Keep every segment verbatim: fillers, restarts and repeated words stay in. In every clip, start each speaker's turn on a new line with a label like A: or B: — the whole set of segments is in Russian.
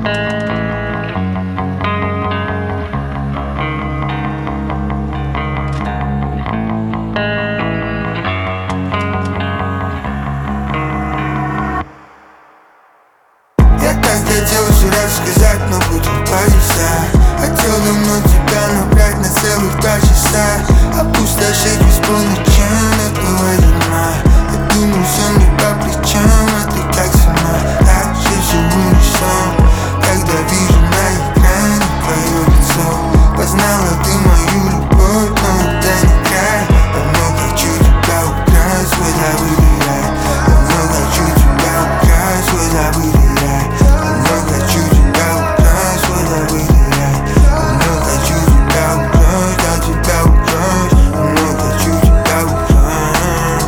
A: Я так хотел все рассказать, но буду повисать. Хотел давно тебя набрать на целых два часа. Опустошить без полночам этого дна. Я думаю, сон не по плечам, а ты как сама. Так же все в унисон, когда вижу на экране твое лицо. Познала ты мою любовь, но это не край. Давно хочу тебя украсть, свой забытый рай. Давно хочу тебя украсть, свой забытый рай. Давно хочу тебя украсть, свой забытый рай. Давно хочу тебя украсть, я тебя украсть. Давно хочу тебя украсть.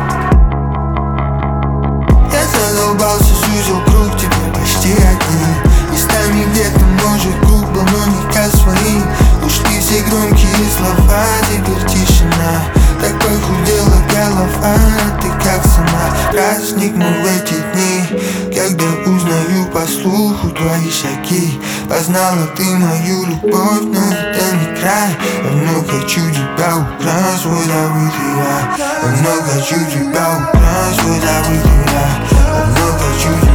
A: Я задолбался, сузил круг, теперь почти один. Местами где-то может грубо, но не ко своим. Ушли все громкие слова, теперь тишина. Так похудела голова, ты как сама. Праздникнул эти дни, когда узнаю по слуху твои шаги. Познала ты мою любовь, но это не край. Давно хочу тебя украсть, свой забытый рай. Давно хочу тебя украсть, свой забытый рай. Давно хочу